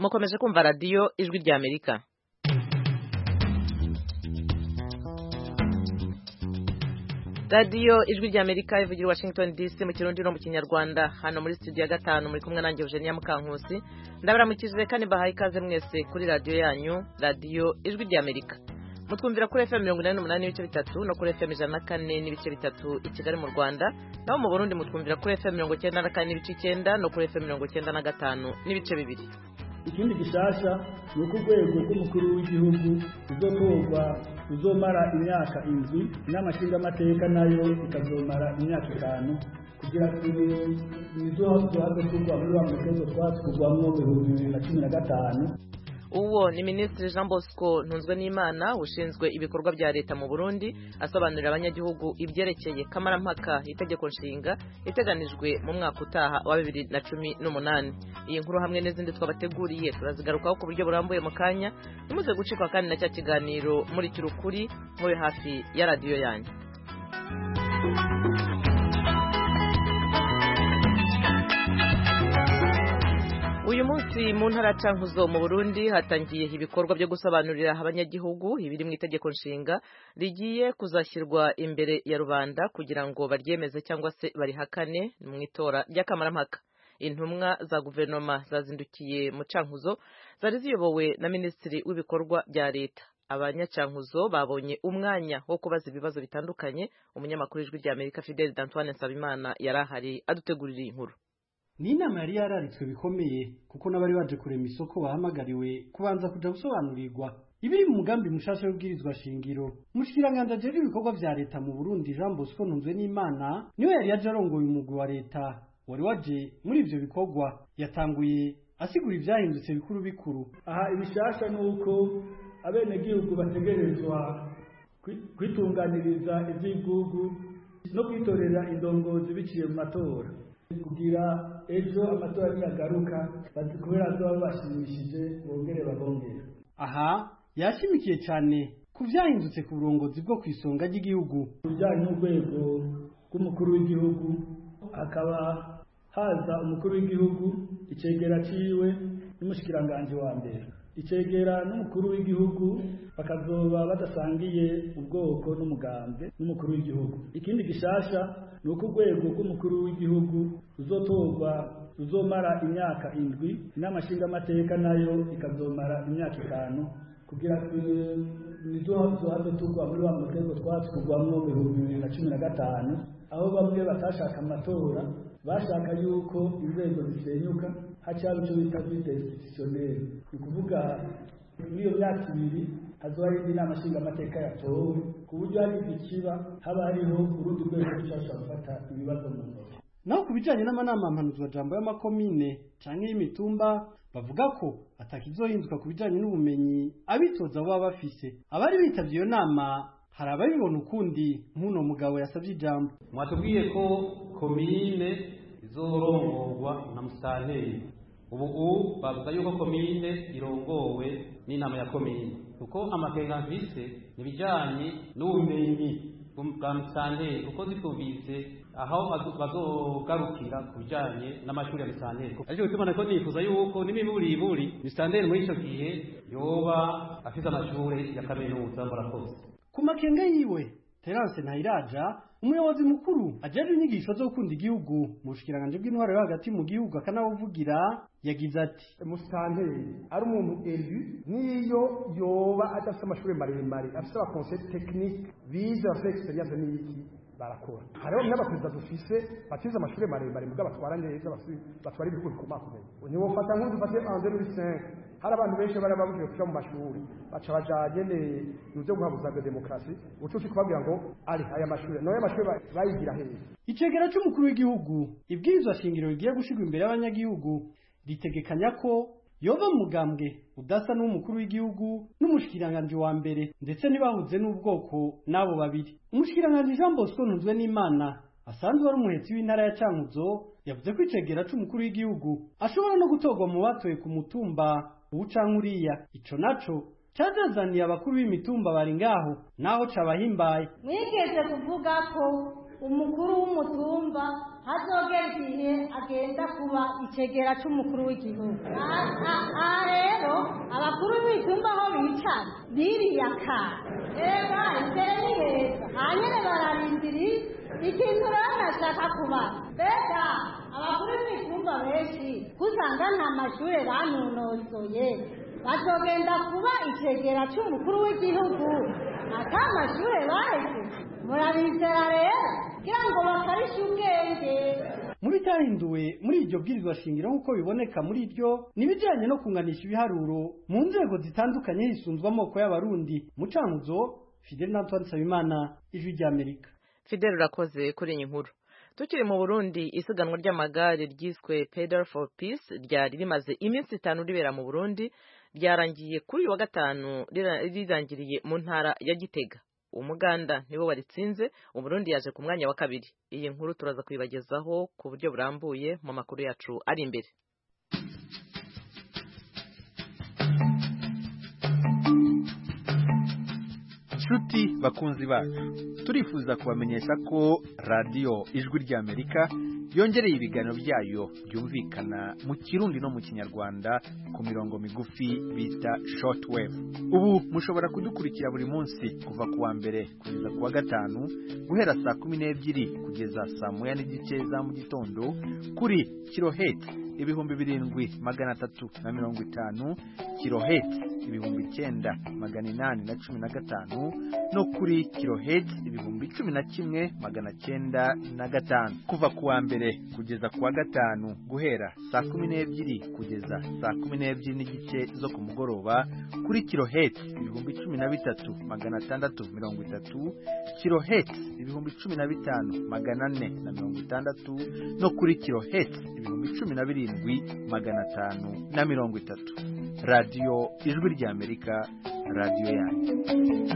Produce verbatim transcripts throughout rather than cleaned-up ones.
mukomeje kumva radiyo ijwi rya Amerika. radiyo ijwi rya Amerika ivugira Washington D C mu kirundi no mu kinyarwanda. Hano muri studio ya gatanu muri kumwe nanjye Eugenia Mukankusi. Ndabaramukije kandi bahaye ikaze mwese kuri radiyo yanyu, radiyo ijwi rya Amerika. Mutwumvira kuri F M mirongo inani n'umunani n'ibice bitatu no kuri F M ijana na kane n'ibice bitatu i Kigali mu Rwanda. Naho mu Burundi mutwumvira kuri F M mirongo icyenda na kane n'ibice icyenda no kuri F M mirongo icyenda na gatanu n'ibice bibiri. Ikindi gishasha ni uko urwego rw'umukuru w'igihugu ruzotorwa ruzomara imyaka indwi n'amashinga amateka nayo ikazomara imyaka itanu kugira ngo tuzaze turwa muri wa mutezo twatwugwamwo mu bihumbi bibiri na cumi na gatanu. Uwo ni Minisitiri Jean Bosco Ntunzwenimana ushinzwe ibikorwa bya leta mu Burundi asobanurira abanyagihugu ibyerekeye kamarampaka itegeko nshinga iteganijwe mu mwaka utaha wa bibiri na cumi n'umunani. Iyi nkuru hamwe n'izindi twabateguriye turazigarukaho ku buryo burambuye mu kanya. Nimuze gucikwa kandi na cya kiganiro muri kirukuri mube hafi ya radiyo yanyu. Uyu munsi mu ntara Cankuzo mu Burundi hatangiye ibikorwa byo gusobanurira abanyagihugu ibiri mu itegeko nshinga rigiye kuzashyirwa imbere ya rubanda kugira ngo baryemeze cyangwa se barihakane mu itora ry'akamarampaka. Intumwa za guverinoma zazindukiye mu Cankuzo zari ziyobowe na Minisitiri w'ibikorwa bya leta. Abanyacankuzo babonye umwanya wo kubaza ibibazo bitandukanye. Umunyamakuru w'ijwi rya Amerika Fidel D'Antoine Nsabimana yarahari adutegurira inkuru. Ni inama yari yararitswe bikomeye kuko n'abari baje kurema isoko bahamagariwe kubanza kuja gusobanurirwa ibiri mu mugambi mushasha w'ubwirizwa shingiro. Umushikiranganje ajejwe ibikorwa vya leta mu Burundi Jean Bosco Ntunzwenimana niwe yari yaje arongoye umugwi wa leta wari waje muri ivyo bikorwa. Yatanguye asigura ivyahindutse bikuru bikuru. Aha ibishasha nuko abenegihugu bategerezwa kwitunganiriza ivy'igihugu no kwitorera indongozi biciye mu matora kugira ejo amatora niyagaruka kubera azoba bashimishije bongere babongere. Aha yashimikiye cyane ku vyahindutse ku burongozi bwo kwisonga ry'igihugu. Bijanye n'urwego rw'umukuru w'igihugu akaba haza umukuru w'igihugu icegera ciwe n'umushikiranganje wa mbere. Icegera n'umukuru w'igihugu bakazoba badasangiye ubwoko n'umugambe n'umukuru w'igihugu. Ikindi gishasha nuko urwego rw'umukuru w'igihugu ruzotorwa ruzomara imyaka indwi n'amashinga amateka nayo ikazomara imyaka itanu kugira ngo tuzaze turwa muri wa mutezo twatwugwamwo mu bihumbi bibiri na cumi na gatanu aho bamwe batashaka amatora bashaka yuko inzego zisenyuka hacyaba icyo bita vide institutionnel. Ni kuvuga muri iyo myaka ibiri hazoba hari inama nshinga amateka yatowe ku buryo hari ikiba haba hariho urundi rwego rushasha gufata ibibazo mu ntoki. Naho ku bijanye n'amanama mpanuzwa jambo y'amakomine canke y'imitumba bavuga ko atakizohinduka ku bijanye n'ubumenyi abitoza baba bafise. Abari bitavye iyo nama hari ababibona ukundi nk'uno mugabo yasavye ijambo. Mwatubwiye ko komine izorongorwa na musanteri. Ubu ubu bavuga yuko komine irongowe n'inama ya komine. Kuko amakenga mvise nibijanye n'ubumenyi bwa musanteri kuko zitubise aho bazogarukira kubijanye n'amashuri ya musanteri. Ariko bituma ko nifuza yuko nimiburi iburi musanteri muri ico gihe yoba afite amashuri ya kaminuza murakoze. Ku makenga yiwe Terence Ntayiraja umuyobozi mukuru ajejwe inyigisho zo gukunda igihugu mu bushikiranganje bw'intwaro yo hagati mu gihugu akanabuvugira yagize ati musanteri ari umuntu elu niyo yoba adafite amashuri maremare afite aba conseil technique bize afite experience n'iki barakora. Hariho n'abakuza dufise batize amashuri maremare mugabo batwara neza batwara ibihugu bikomakomeye. Niwo fata nk'undi fate en deux mille cinq hari abantu benshi bari babujije kuja mu mashuri baca bajanye n'ivyo guhabuza demokrasi ucuci kubabwira ngo ari aya mashuri no aya mashuri bayigira hehe. Icegera c'umukuru w'igihugu ibwirizwa shingiro rigiye gushigwa imbere y'abanyagihugu ritegekanya ko yoba mugambwe udasa n'umukuru w'igihugu n'umushikiranganje wa mbere ndetse nibahuze n'ubwoko nabo babiri. Umushikiranganje Jean Bosco Ntunzwenimana asanzwe ari umuhetsi w'intara ya Cankuzo yavuze ko icegera c'umukuru w'igihugu ashobora no gutorwa mu batoye ku mutumba ubucankuriya. Ico naco cyazazaniye abakuru b'imitumba bari ngaho naho cabahimbaye. Mwigeze kuvuga ko umukuru w'umutumba hazogera igihe agenda kuba icegera c'umukuru w'igihugu. Aha rero abakuru b'imitumba aho bicara biriya kara eba imbere ni heza hanyene bararindiri ikintu rero nashaka kuba mbega abakuru b'imitumba benshi kusanga nta mashure banonosoye bazogenda kuba icegera c'umukuru w'igihugu ata mashure baheze murabizera rero kugira ngo bakarishe ubwenge. mu bitahinduwe muri iryo bwirizwa shingiro nk'uko biboneka muri ryo n'ibijyanye no kunganisha ibiharuro mu nzego zitandukanye hisunzwe amoko y'abarundi. Mucankuzo Fidel Antoine Nsabimana, Ijwi ry'Amerika. Fidel urakoze kuri iyi nkuru. Tukiri mu Burundi, isiganwa ry'amagare ryiswe Pedal for Peace ryari rimaze iminsi itanu ribera mu Burundi ryarangiye kuri uyu wa gatanu rirangiriye mu ntara ya Gitega. Umuganda nibo waritsinze, Uburundi yaje ku mwanya wa kabiri. Iyi nkuru turaza kuyibagezaho ku buryo burambuye mu makuru yacu ari imbere. Nshuti bakunzi bacu, turifuza kubamenyesha ko radio Ijwi ry'Amerika yongereye ibiganiro byayo byumvikana mu Kirundi no mu Kinyarwanda ku mirongo migufi bita shortwave. Ubu mushobora kudukurikira buri munsi kuva kuwa mbere kugeza kuwa gatanu guhera saa kumi n'ebyiri kugeza saa moya n'igice za mu gitondo kuri kilohertz ibihumbi birindwi magana atatu na mirongo itanu, kilohertz ibihumbi icyenda magana inani na cumi na gatanu no kuri kilohertz ibihumbi cumi na kimwe magana cyenda na gatanu. Kuva kuwa mbere kugeza kuwa gatanu guhera saa kumi n'ebyiri kugeza saa kumi n'ebyiri n'igice zo ku mugoroba kuri kilohertz ibihumbi cumi na bitatu magana atandatu mirongo itatu, kilohertz ibihumbi cumi na bitanu magana ane na mirongo itandatu no kuri kilohertz ibihumbi cumi na birindwi magana atanu na mirongo itatu. Radio Ijwi ry'Amerika, radio yanyu.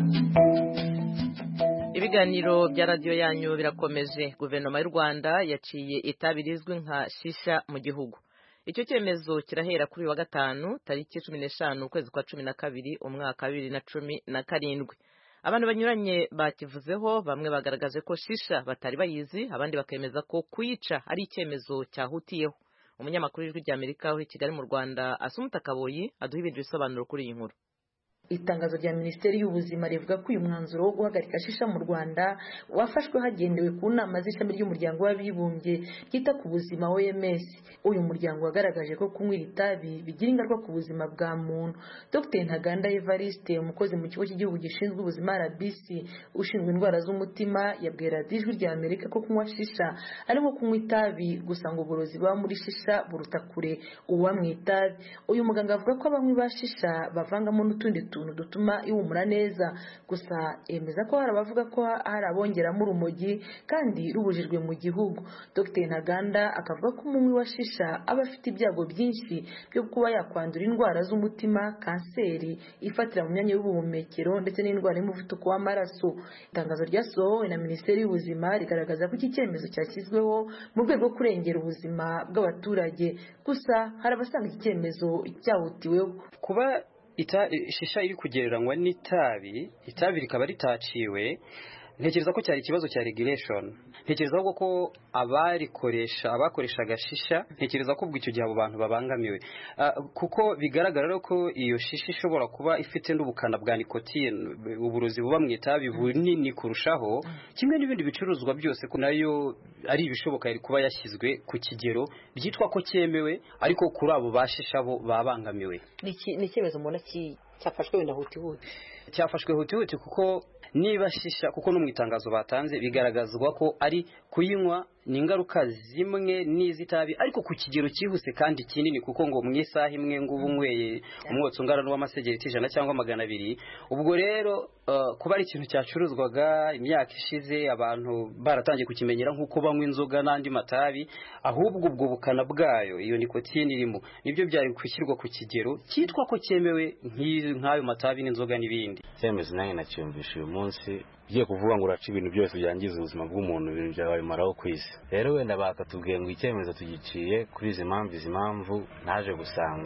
Ibiganiro bya radio yanyu birakomeje. Guverinoma y'u Rwanda yaciye itabi rizwi nka shisha mu gihugu. Icyo cyemezo kirahera kuri wa gatanu tariki cumi n'eshanu ukwezi kwa cumi na kabiri umwaka wa bibiri na cumi na karindwi. Abantu banyuranye bakivuzeho, bamwe bagaragaje ko shisha batari bayizi, abandi bakemeza ko kuyica ari icyemezo cyahutiyeho. Umunyamakuru w'Ijwi ry'Amerika uri Kigali mu Rwanda Asumuta Kaboyi aduha ibindi bisobanuro kuri iyi nkuru. Itangazo rya Minisiteri y'Ubuzima rivuga ko uyu mwanzuro wo guhagarika shisha mu Rwanda wafashwe hagendewe ku nama z'ishami ry'umuryango w'abibumbye ryita ku buzima O M S. Uyu muryango wagaragaje ko kunywa itabi bigira ingaruka ku buzima bwa muntu. Dr Ntaganda Evariste, umukozi mu kigo cy'igihugu gishinzwe ubuzima R B C ushinzwe indwara z'umutima, yabwira Ijwi ry'Amerika ko kunywa shisha ari nko kunywa itabi, gusa ngo uburozi buba muri shisha buruta kure uwa mu itabi. Uyu muganga avuga ko abanywi ba shisha bavangamo n'utundi tuntu dutuma iwumura neza, gusa emeza ko hari abavuga ko hari abongeramo urumogi kandi rubujijwe mu gihugu. Dr Ntaganda akavuga ko umunywi wa shisha aba afite ibyago byinshi byo kuba yakwandura indwara z'umutima, kanseri ifatira mu myanya y'ubuhumekero ndetse n'indwara y'umuvuduko w'amaraso. Itangazo ryasohowe na Minisiteri y'Ubuzima rigaragaza ko iki cyemezo cyashyizweho mu rwego rwo kurengera ubuzima bw'abaturage, gusa hari abasanga iki cyemezo cyahutiweho. Kuba ita shisha iri kugereranywa n'itabi, itabi rikaba ritaciwe, ntekereza ko cyari ikibazo cya regulation. Ntekereza ko abarikoresha abakoreshaga shisha, ntekereza ko ubwo icyo gihe abo bantu babangamiwe, uh, kuko bigaragara ko iyo shisha ishobora kuba ifite n'ubukana bwa nicotine, uburozi buba mu itabi bunini kurushaho, kimwe n'ibindi bicuruzwa byose ko nayo ari ibishoboka iri kuba yashyizwe ku kigero byitwa ko cyemewe, ariko kuri abo bashisha bo babangamiwe. Ni icyemezo mbona cyafashwe wenda huti huti cyafashwe huti huti kuko niba shisha, kuko no mu itangazo batanze bigaragazwa ko ari kuyinywa ni ingaruka zimwe n'izitabi, ariko ku kigero cyihuse kandi kinini, kuko ngo mu isaha imwe ngo ubunyweye umwotsi ungana n'uw'amasegereti ijana cyangwa magana abiri. Ubwo rero uh, kuba ari ikintu cyacuruzwaga imyaka ishize, abantu baratangiye kukimenyera nk'uko banywa inzoga n'andi matabi, ahubwo ubwo bukana bwayo, iyo nikotine irimo, nibyo byari kwishyirwa ku kigero cyitwa ko cyemewe nk'ayo matabi n'inzoga n'ibindi. Cyemezo nanjye nacyumvisha uyu munsi bigiye kuvuga ngo uraca ibintu byose byangiza ubuzima bw'umuntu, ibintu byabimaraho ku isi. Rero wenda bakatubwiye ngo icyemezo tugiciye kuri izi mpamvu izi mpamvu naje gusanga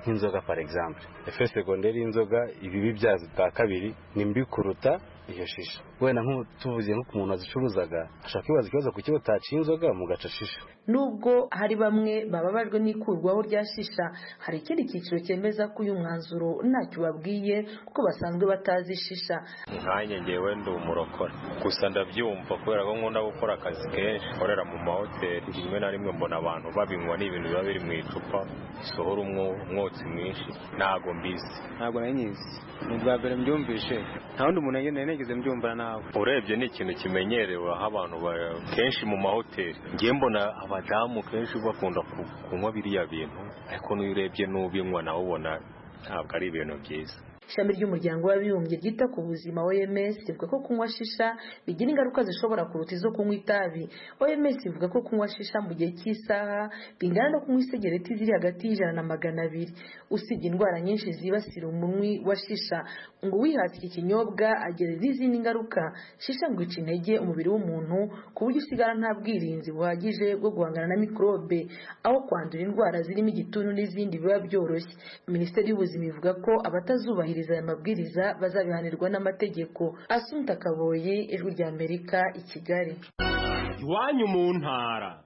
nk'inzoga par exemple effet secondaire y'inzoga ibibi byazo bwa kabiri ni mbi kuruta iyo shisha. Wenda nk'utuvuze nko ku muntu azicuruzaga ashaka kwibaza ikibazo ku kigo taciye inzoga mu gaca shisha. Nubwo hari bamwe bababajwe n'ikurwaho rya shisha, hari ikindi cyiciro cyemeza ko uyu mwanzuro ntacyo babwiye kuko basanzwe batazi shisha. Nkanye ngewe ndi umurokora gusa ndabyumva kubera ko nkunda gukora akazi kenshi korera mu mahoteli, rimwe na rimwe mbona abantu babinywa n'ibintu biba biri mu icupa sohora umwotsi mwinshi, ntago mbizi ntabwo nanyizi ni bwa mbere mbyumvishe, nta wundi muntu yene negeze mbyumva nawe. Urebye ni ikintu kimenyerewe aho abantu kenshi mu mahoteli, ngiye mbona abadamu kenshi bakunda kunywa biriya bintu, ariko n'uyu urebye n'ubinywa nawe ubona ntabwo ari ibintu byiza. Ishami ry'umuryango w'abibumbye ryita ku buzima O M S rivuga ko kunywa shisha bigira ingaruka zishobora kuruta izo kunywa itabi. O M S ivuga ko kunywa shisha mu gihe cy'isaha bingana no kunywa isegereti ziri hagati y'ijana na magana abiri. Usibye indwara nyinshi zibasira umunwi wa shisha, ngo wihatse iki kinyobwa agera n'izindi ngaruka. Shisha ngo ica intege umubiri w'umuntu ku buryo usigara nta bwirinzi buhagije bwo guhangana na mikrobe, aho kwandura indwara zirimo igituntu n'izindi biba byoroshye. Minisiteri y'Ubuzima ivuga ko abatazubahiriza aya mabwiriza bazabihanirwa n'amategeko. Asumta Kaboye, Ijwi rya Amerika, i Kigali. Iwanyu mu ntara.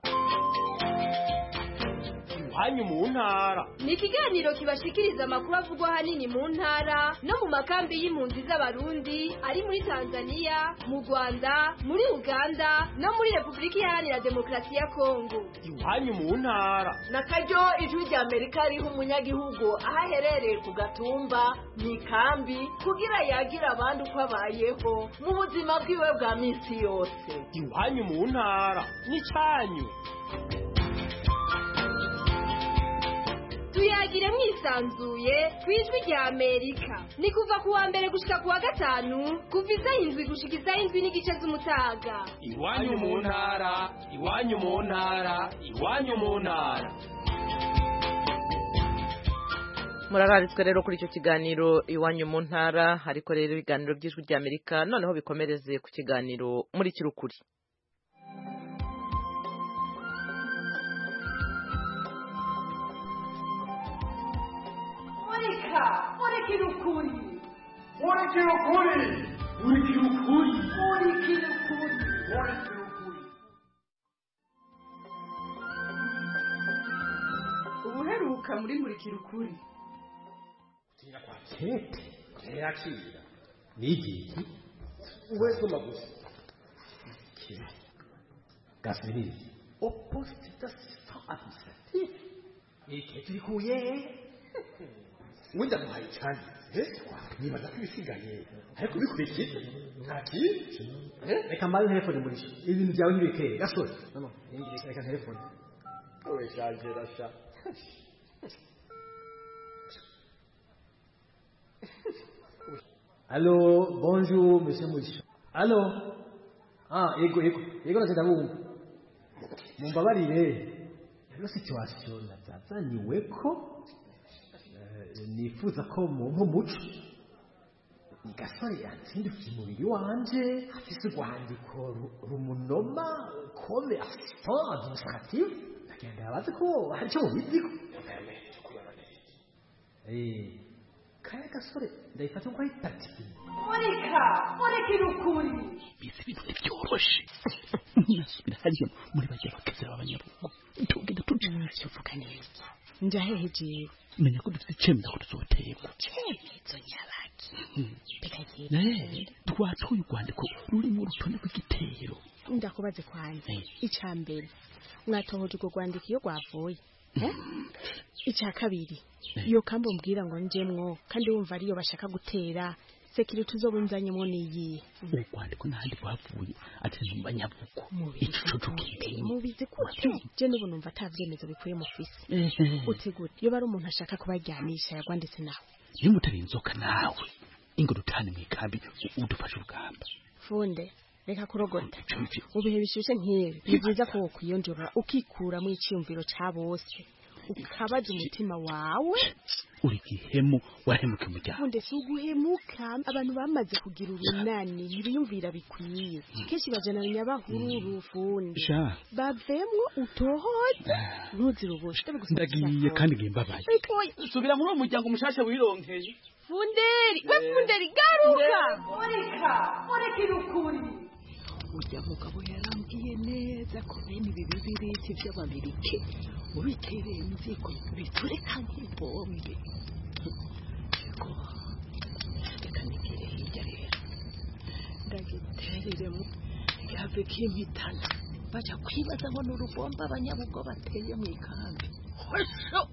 Iwanyu mu ntara ni ikiganiro kibashikiriza amakuru avugwa ahanini mu ntara no mu makambi y'impunzi z'abarundi ari muri Tanzania, mu Rwanda, muri Uganda no muri Repubulika Iharanira Demokarasi ya Kongo. Iwanyu mu ntara na karyo Ijwi rya Amerika riha umunyagihugu aho aherereye ku gatumba mu ikambi kugira yagira abandi uko abayeho mu buzima bwiwe bwa minsi yose. Iwanyu mu ntara ni cyanyu. Tuyagire mwisanzuye kwijwi rya Amerika. Ni kuva kuwa mbere gushika kuwa gatanu, kuva isaha indwi gushika isaha indwi n'igice z'umutaga. Iwanyu mu ntara, iwanyu mu ntara, iwanyu mu ntara. Murararitswe rero kuri icyo kiganiro Iwanyu mu ntara, ariko rero ibiganiro by'Ijwi rya Amerika noneho bikomereze ku kiganiro muri kirukuri. Murikirukuri Murikirukuri Murikirukuri Murikirukuri Ubuheruka muri Murikirukuri. Tira kwa tete yakira nigi uwezo magusi kire gasiri opposite service iki turikuye wenda muhaye cyane eh nibaza kwisigaye ariko bikurikiye ntaki eh reka mbaye telefone muri ibintu byawe ntibikeye gasore no no ingire reka telefone owe shaje rasha Allô, bonjour, monsieur Mouche. Allô? Ah, ego, ego, ego natenda bumva. Mumbabarire. Rero situation nazazaniwe ko nifuza ko mu muco ni gasore yatsindikiye umubiri wanje afise urwandiko rumunoma comme assistant administratif agenda abaze ko hari cyo mubiziko eh kaya gasore ndayifata ko ari tactique Murika Murikirukuri bisi bintu byoroshe nasubira hariyo muri bajya bakaza abanyabugo tugenda tujya uvuga neza Njaheje menya ko dufite icyemezo ko tuzotera icyemezo nyabaki bekagiye ne twatuye urwandiko rurimo urutonde rw'igitero ndakubaze kwanjye icambere mwatohoje urwo rwandiko iyo rwavuye eh icya kabiri iyo kambo mbwira ngo njemwo kandi wumva ariyo bashaka gutera security uzobunzanyemo niyi urwandiko n'ahandi rwavuye ati mu banyabugo ico tukibeye mubizi ko je n'ubu numva atavyemezo bikuye mu fisi utegura iyo bari umuntu ashaka kubajyanisha yagwanditse nawe iyo mutari inzoka nawe ingo dutane mu ikambi udufashe urugamba funde reka kurogota ubihe bishushe nk'ibi ni byiza ko wokwiyonjora ukikura mu iciyumviro ca bose ukabaza umutima wawe uri gihemu wahemuka umuryango funde si uguhemuka abantu bamaze kugira urunani ntibiyumvira bikwiye kenshi bajananya bahururu funde sha bavemwo utohoza ntuziruboshe ndagiye kandi ngimbabaye subira muri uwo muryango umushasha wironkeye funderi we funderi garuka urika urikira ukuri urya mugabo yarambwiye neza ko bene ibi bibiriti by'ababirike ubitereye inziko bitureka nk'ibombe reka nigere hirya rero ndagitereremo yave kimpitana baja kwibaza ngo ni urubomba abanyabugo bateye mu ikambi hosho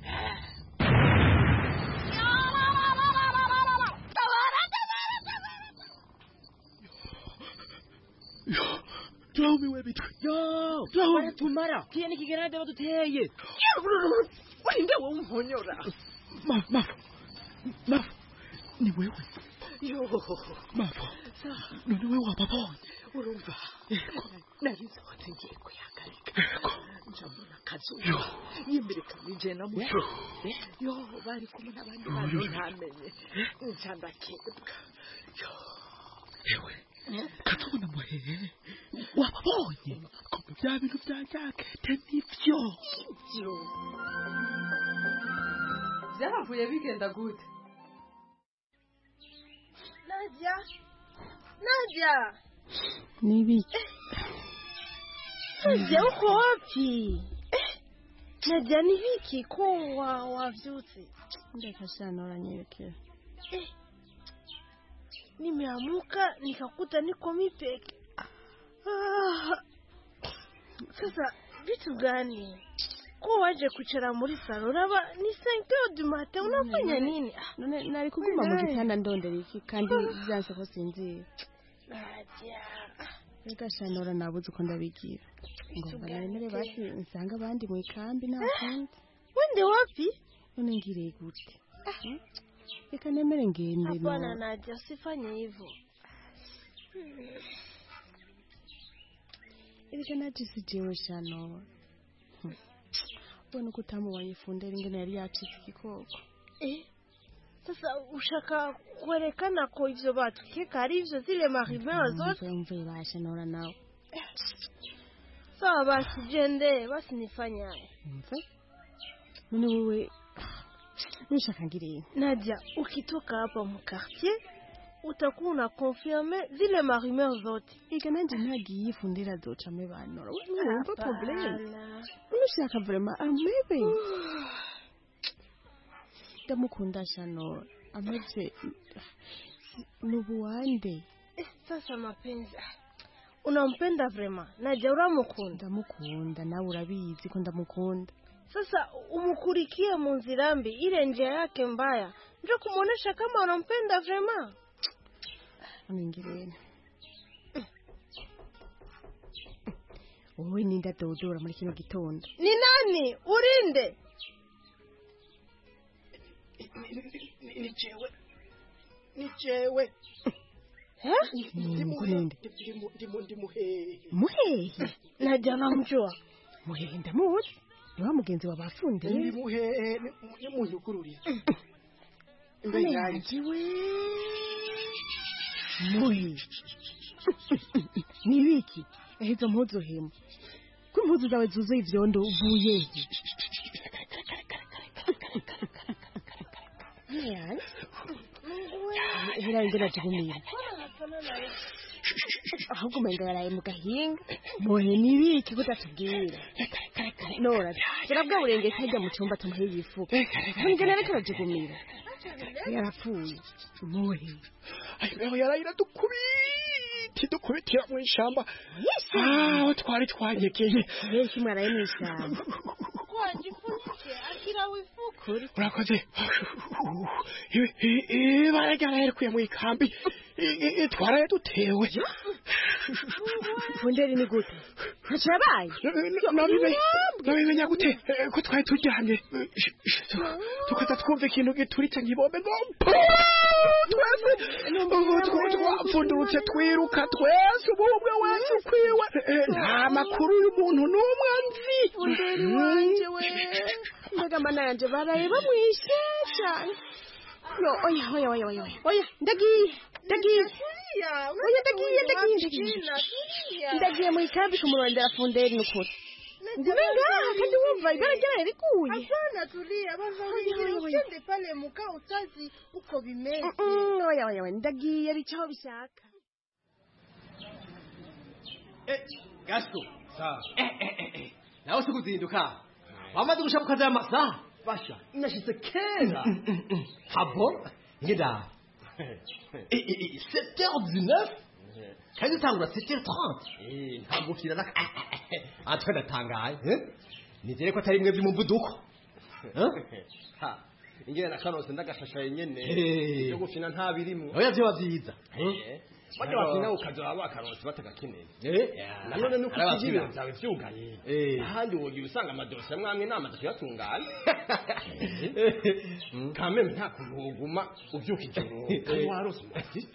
Dromi we bitwe. Yo, bara tumara. Tiene kigera de baduteye. Winde wo umponyora. Ma ma. Ma. Ni wewe. Yo. Ma. None wewe wababonye. Urumva. Narizo ngiye kuyagarika. Njambona kazo. Yo. Yimbere kamije na mu. Yo, bari kumwe n'abandi bantu ntamenye. Njamba kebuka. Yo. Ewe. Katubona muhehe wababonye kumbe bya bintu bya jakete nivyo byo byavuye bigenda gute Nadia Nadia nibiki Nadia uko wapi Nadia nibiki ko wa wavyutse ndeka sana uranyekera eh nimeamuka nikakuta niko mipeke. Ah, sasa vitu gani? Kwa waje kuchera muri salo raba ni cinq heures du matin unafanya nini? None nari kuguma mu gitanda ndondera iki kandi byanse ko sinzi. Nadia. Reka shanora nabuze ko ndabigira. Ngo baremere basi nsanga abandi mu ikambi na kandi. Wende wapi? None ngire gute? Reka nemere ngende no. Hapana Nadia, usifanye hivyo. Reka najisi jewe shano. Bona kutamu wanyifundera ingene yari yacitse ikikoko. Eh? Sasa ushaka kuonekana ko ivyo batu keka ari ivyo zile marivera zote. Mvira basha nora nawe. Sawa basi jende, basi nifanye haya. Mve? None wewe nishaka ngire. Nadia, ukitoka hapa mu quartier utakuwa una confirmer zile marumeur zote. Ika nanje ntagiye ifundira zoca me banora. Wumva problem. Unashaka vraiment amebe. Ndamukunda shano. Ameze nubuwande. Eh, sasa mapenzi. Unampenda vraiment? Nadia uramukunda? Ndamukunda nawe urabizi ko ndamukunda. Sasa umukurikie mu nzira mbi ile njia yake mbaya ndio kumuonesha kama unampenda vraiment. Ningirene. Wowe ninda dodora muri kino gitondo. Ni nani? Urinde. Ni jewe. Ni jewe. Eh? Ndimurinde. Ndimo ndimuhehe. Muhehe. Nadia namjua. Muhehe ndamuzi. Ni wa mugenzi wa bafundi. Ndi muhehe ni munyukururi. Mbere yanjye we. Muhi. Ni wiki. Ezo mpuzu hemu. Ko impuzu zawe zuzuye ivyondo uvuye. Yeah. Hera ingena tugumira. Ahubwo umenga yaraye mu gahinga. Muhe ni wiki kutatubwira. Nora, kirabwa burenge kajya mu cyumba tumuhe yifuka. Ngene reka rajugumira. Yarapfuye. Muhe. Ayo yarayira dukubiti dukubitira mu ishamba. Ah, twari twanyekeye. Yeshi mwaraye mu ishamba. Wajifunike akira wifuka. Urakoze. Eh, baragara herkuye mu ikambi. Twaraye dutewe. Funderi ni gute? Ntacabaye. Nabibe. Nabimenya gute ko twari turyamye. Tukaza twumva ikintu gituritse nkibombe ngo. Twese twapfundurutse twiruka twese ubumwe wese ukwiwe. Nta makuru y'umuntu n'umwe nzi. Funderi wanje we. mbega mana yanje baraye bamwishe cyane yo oya oya oya oya oya ndagiye ndagiye oya ndagiye ndagiye ndagiye ndagiye mu ikambi kumurondera funderi n'ukuri ndimenga kandi wumva ibara ryayo rikuye hapana tulia bavurire usiende pale muka utazi uko bimeze oya oya oya ndagiye bicaho bishaka eh gasto sa eh eh eh nawe sikuzinduka wamaze gushabuka za masa basha inashitse kera habo ngida eh eh sept heures dix-neuf kandi tangura sept heures trente eh ntabwo kira na atwe ndatangaye nizere ko atari mwe by'umuvuduko ha ingene nakanose ndagashashaye nyene yo gufina nta birimwe oya byo bavyiza bajya bafina ukaza bakaronse batagakeneye eh nanone nuko kigira byawe vyugaye ahandi wogira usanga amadosha mwamwe namaze kuyatungana kameme nta kuhuguma uvyuka ijoro kandi warose assist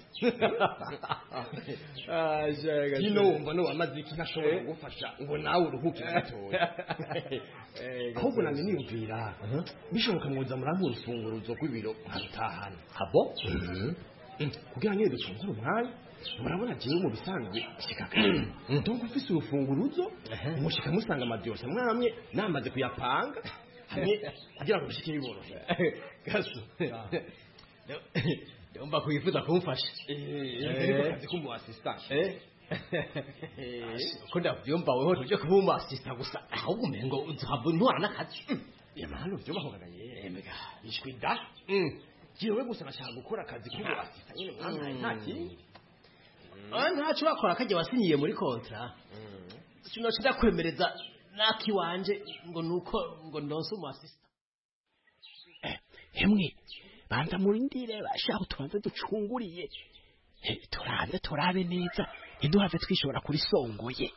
ah jaga you know mbona wamaze iki ntashobora gufasha ngo nawe uruhuke gatoya ahubwo nanjye niyumvira bishoboka mwoza murankura urufunguruzo rw'ibiro nkatahana habo kugira nyine ducungure umwanya murabona jewe mu bisanzwe shikaka donc ufise urufunguruzo mushika musanga amadiyosha mwamwe namaze kuyapanga hamwe kugira ngo bishike biborohe gaso ndumva kuyifuza kumfasha eh kazi kumu assistant eh ko ndavyumva weho tuje kumu assistant gusa ahubwo umengo uzabu ntwara nakazi yamahano byo bahongana yemega ishwi da jewe gusa nashaka gukora akazi kumu assistant nyine mwana ntaki ah ntacu bakora kaje wasinyiye muri kontra sino kida kwemereza naki wanje ngo nuko ngo ndonse umu assistant eh hemwe banza murindire bashaka tubanze ducunguriye turabe turabe neza ntiduhave twishobora kuri songoye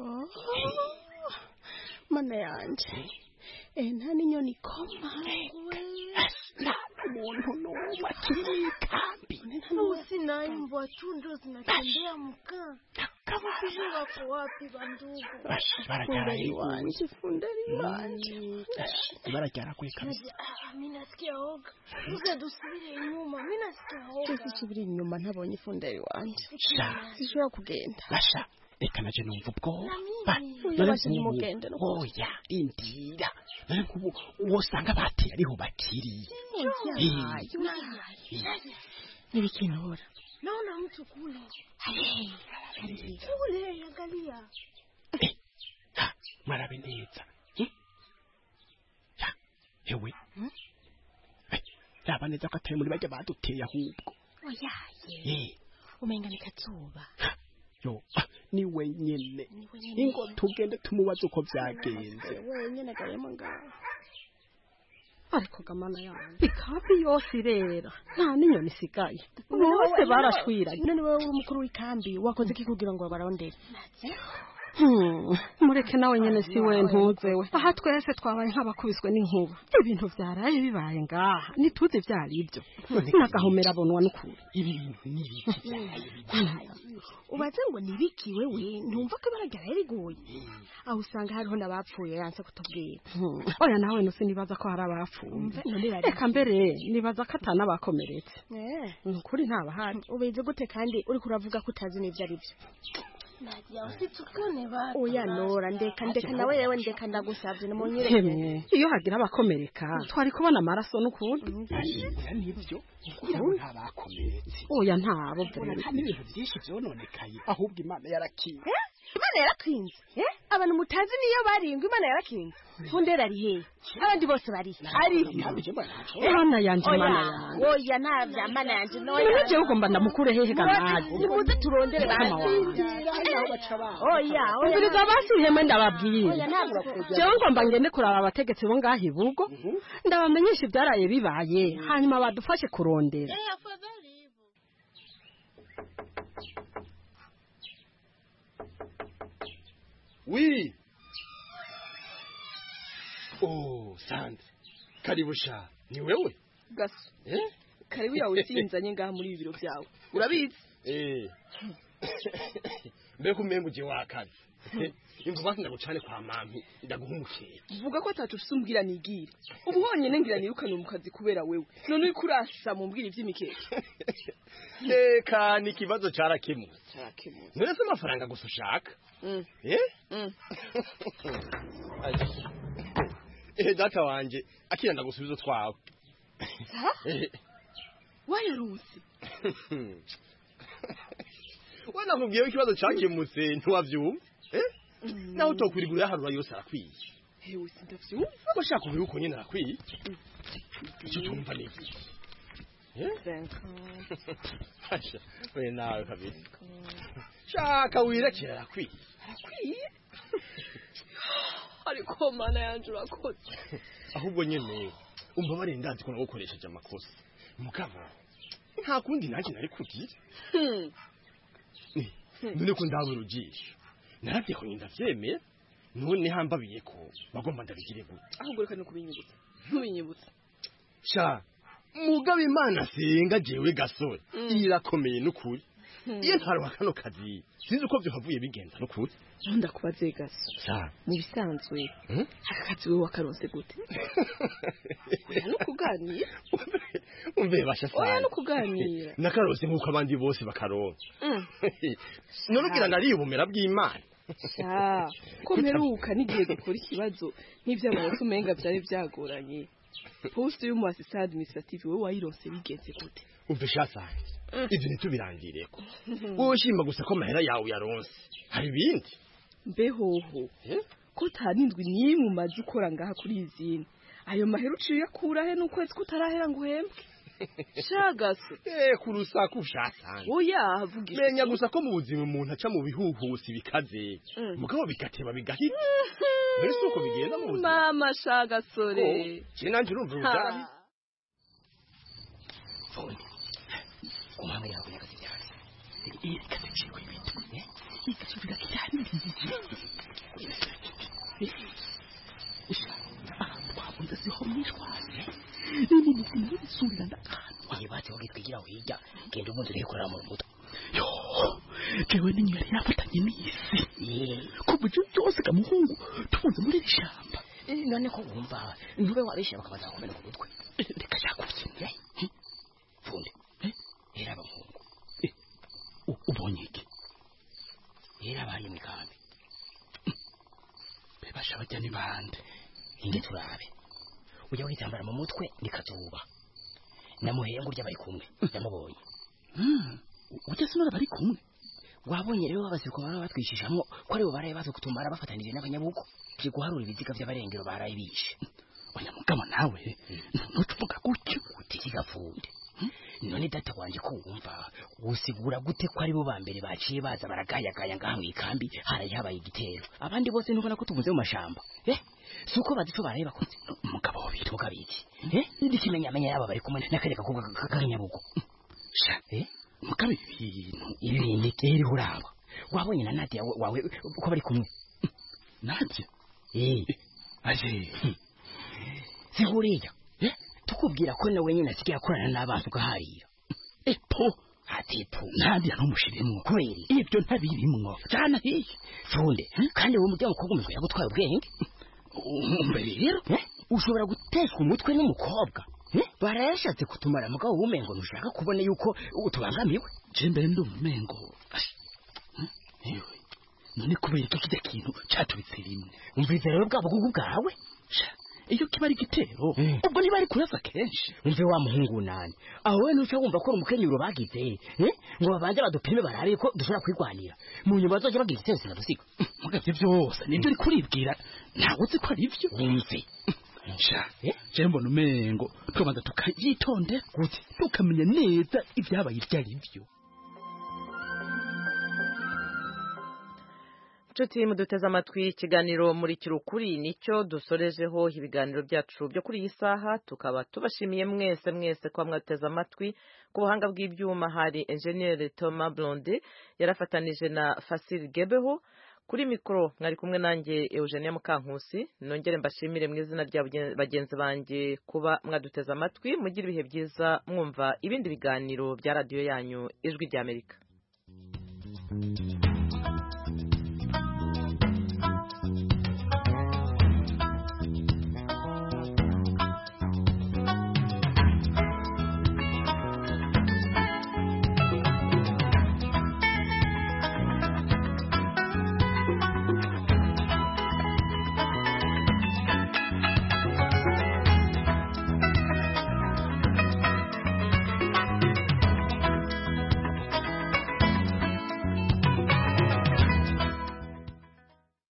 mana yanje eh nta n'inyoni koma nta muntu n'umwe akiri kambi usinaimbo tu ndo zinatembea mkaa sijui wako wapi bandugu barajyaraye wanje fundari wanje barajyara kwe kabisa mimi nasikia oga uze dusubire inyuma mimi nasikia oga dusubire inyuma ntabonye fundari wanje sishobora kugenda basha reka naje numva ubwoba none nimugende no oya indira none kubu wosanga bateye ariho bakiri nibikinora naona mtu kule kule angalia marabe neza ewe raba neza ko atari muri bajya baduteye ahubwo oyaye umenga ni kazuba yo ni wenyene ingo tugende tumubaza uko byagenze wenyene garemo ngaho ariko gamana yanjye ikambi yose irera nta n'inyoni isigaye bose barashwira none wewe uri umukuru w'ikambi wakoze iki kugira ngo barondere mureke nawe nyene si we ntuzewe aha twese twabaye nk'abakubiswe n'inkuba ibintu byaraye bibaye ngaha nituze byari ibyo nagahomera abonwa n'ukuri ibi bintu ni ibiki ubaze ngo nibiki wewe ntumva ko baragara rigoye aho usanga hariho n'abapfuye yanse kutubwira oya nawe nusi nibaza ko hari abapfuye reka mbere nibaza ko atana bakomeretse nukuri ntabahari ubize gute kandi uri kuravuga ko utazi n'ivyo ari byo Nadia usitukane baba oya nora ndeka ndeka nawe yewe ndeka ndagusabye no munyereke iyo hagira abakomereka twari kubona amaraso n'ukuri nibyo kuko ntabakomeretse oya ntabo n'ibintu byinshi byononekaye ahubwo Imana yarakinze Imana yarakinze eh abantu mutazi niyo baringwa Imana yarakinze fundera ari he abandi bose bari ari Imana yanje Imana yanje oya ntabya Imana yanje noya nije ugomba ndamukure hehe ganaje nibuze turondere basi oya oya ubiriza basi hemwe ndababwiye oya ntabwo cyo ngomba ngende kuraba abategetsi bo ngaho ibugo ndabamenyesha ibyaraye bibaye hanyuma badufashe kurondera Oui. Oh, Sandra. Karibu sha. Ni wewe? Gaso. Eh? Karibu yawe usinzanye ngaha muri bibiro byawe. Urabizi? Eh. mbega umengo uje wakazi imvu basi ndagucane kwa mami ndaguhumukira vuga ko atatu usumbwira nigire ubu honyene ngira nirukane mu kazi kubera wewe none uri kurasa mu mbwira ivy'imikeke reka ni kibazo carakemutse carakemutse none se amafaranga gusa ushaka mm. eh mm. eh data wanje akira ndagusubiza twawe ha wayarusi wana mubwiye ikibazo cyakemutse ntiwavyumva eh naho utokwirigura harura yose arakwiye hewe sindavyumva bashaka ubu uko nyene arakwiye icyo tumva niki eh hasha we nawe kabiri shaka wirekera arakwiye arakwiye ariko mana yanje urakoze ahubwo nyene umva bari ndazi ko nagukoresheje amakosa mugabo nta kundi nanjye nari kugira none ko ndabura ujisho naravye ko ndavyemera none hambabiye ko bagomba ndabigire gute ahubwo reka no kubinyibutsa ntubinyibutsa sha mugabo imana senga jewe gasore irakomeye n'ukuri iyo ntaruha kano kazi sinzi uko byohavuye bigenza n'ukuri ndakubaze gaso sha mu bisanzwe akazi wewe wakaronse gute oya no kuganira umve basha sana oya no kuganira nakarose nk'uko abandi bose bakaronka none ugira nari ubumera bw'Imana sha ko mperuka n'igihe gukora ikibazo nk'ivy'amanota umenga byari byagoranye poste y'umu assistant administrative wewe wayironse bigenze gute umve sha sana ibyo ntitubirangireko wowe shimba gusa ko mahera yawe yaronse hari ibindi mbehoho ko tanindwi nimwe umaze ukora ngaha kuri izini ayo mahera uciye akura he n'ukwezi kutarahera ngo uhembwe shagaso eh kurusaku ushasanga oya havugisha menya gusa ko mu buzima umuntu aca mu bihuhusi bikaze mugabo bigateba bigahita mbese uko bigenda mu buzima mama shagasore je nanje urumva uzahi umama yawe yakazi cyane iyi kazi cyo ibintu eh ikasubira cyane twabunda siho mwishwane nini nini nisubira ndakana wibate wagitwigira wiga genda umuntu urekorera mu mutwe yo jewe ninyo yari yafatanye n'isi ko buje byose kamuhungu tubuze muri rishamba none ko wumva ntube wabeshe bakabaza kumena ku mutwe reka yakuvye funde era bamuhungu ubonye iki era bari mu kambi bebasha bajyane bande inge turabe ujya witambara mu mutwe nikazuba namuhenga urya bari kumwe ndamubonye ujya sinora bari kumwe wabonye rero babasiriko baba batwishishamwo ko ari bo baraye bazo kutumbara bafatanije n'abanyabuko kiri guharura ibiziga by'abarengero baraye bishe onyamugamo nawe ntutuvuga gutyo utikigafunde none data wanje ko wumva usigura gute ko ari bo bambere baciye baza baragayagaya ngaha mu ikambi haraye habaye igitero abandi bose ntubona ko tuvuze mu mashamba eh suko bazico baraye bakoze umugabo wabiri mugabiki eh ndikimenya amenya yaba bari kumwe nakareka ko kakanyabugo sha eh mukabe ibintu ibintu keri huraba wabonye na Nadia wawe ko bari kumwe Nadia eh aje siguriya eh tukubwira ko nawe nyine asigaye akorana n'abantu ugaharira epo atipo Nadia ntumushiremwo kweri ibyo ntabirimwo cyane hiye funde kandi uwo mujya mukobwa umwe yagutwaye ubwenge umbe rero ushobora guteshwa umutwe n'umukobwa barayashatse kutumara mugabo wumengo nushaka kubona yuko utubangamiwe je mbere ndumengo none kubera iki kijya kintu cyatubitse rimwe umvise rero bwabo gugu bwawe iyo kiba ari igitero ubwo niba ari kurasa kenshi umve wa muhungu nani aho we nuca wumva ko umukenyero bagize ngo babanze badupime barare ko dushobora kwigwanira mu nyuma bazoje bagira igitero sinadusiga mugavye byose nibyo uri kuribwira ntawe uzi ko ari byo umve sha je mbona umengo tubanza tukayitonde gute tukamenya neza ibyabaye ibyari byo Nshuti muduteze amatwi ikiganiro muri kirukuri nicyo dusorejeho ibiganiro byacu byo kuri iyi saha tukaba tubashimiye mwese mwese kwa mwateze amatwi ku buhanga bw'ibyuma hari Engineer Thomas Blonde yarafatanije na Fasil Gebeho kuri mikoro mwari kumwe nanjye Eugenia Mukankusi nongere mbashimire mu izina rya bagenzi banjye kuba mwaduteze amatwi mugira ibihe byiza mwumva ibindi biganiro bya radio yanyu ijwi rya Amerika murakoze